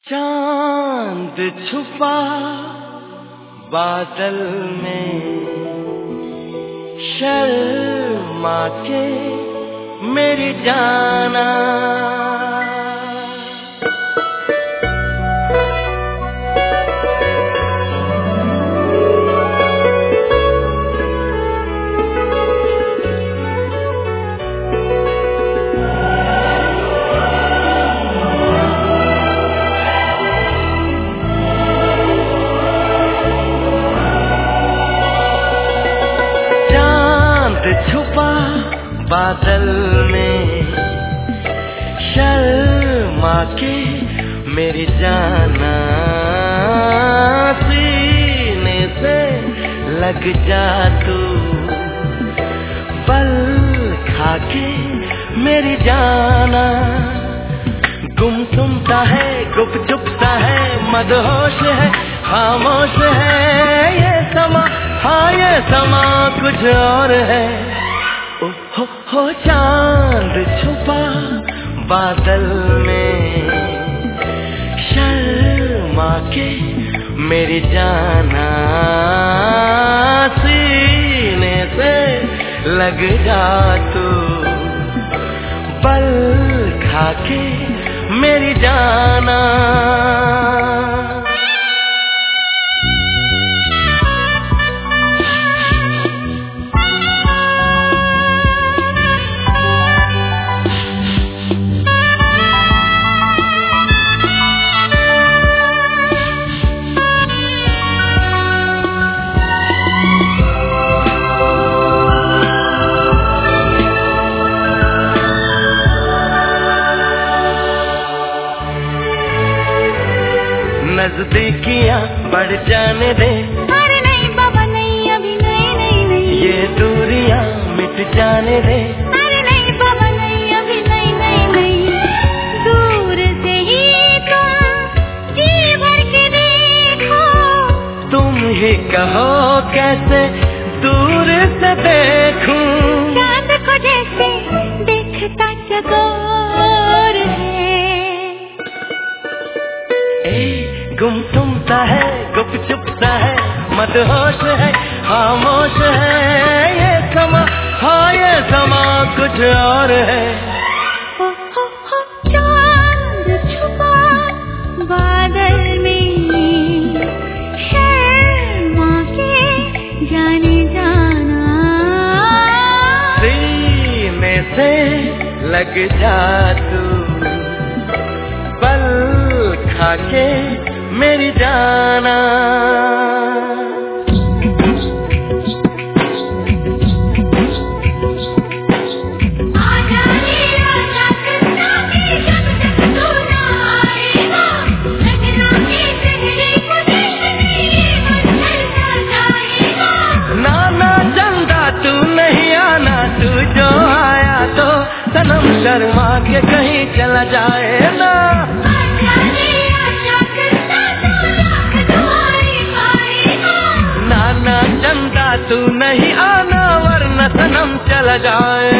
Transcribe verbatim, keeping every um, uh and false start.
चांद छुपा बादल में, शर्मा के मेरी जाना। छुपा बादल में, शर्मा के मेरी जाना, सीने से लग जा तू, बल खा के मेरी जाना। गुमसुम सा है, गुपचुप सा है, मदहोश है, खामोश है ये समा, हाँ ये समा कुछ और है। ओ हो हो चांद छुपा बादल में, शर्मा के मेरी जाना, सीने से लग जा तू, बल खा के मेरी जाना। नजदीकियाँ बढ़ जाने दे, अरे नहीं बाबा नहीं, अभी नहीं नहीं नहीं। ये दूरियाँ मिट जाने दे, अरे नहीं बाबा नहीं, अभी नहीं नहीं नहीं। दूर से ही तुम जी भर के देखो, तुम ही कहो कैसे दूर से देखूं। चांद को जैसे देखता चकोर है। ए गुमसुम सा है, गुपचुप सा है, मदहोश है, खामोश है ये समा, हाँ ये समा कुछ और है। ओ हो हो चांद छुपा बादल में, शर्मा के जाने जाना, सीने से लग जा तू, बल खा के मेरी जाना। नाना चंदा तू नहीं आना, तू जो आया तो सनम शर्मा के कहीं चला जाए ना। नाना चंदा तू नहीं आना, वरना सनम चला जाए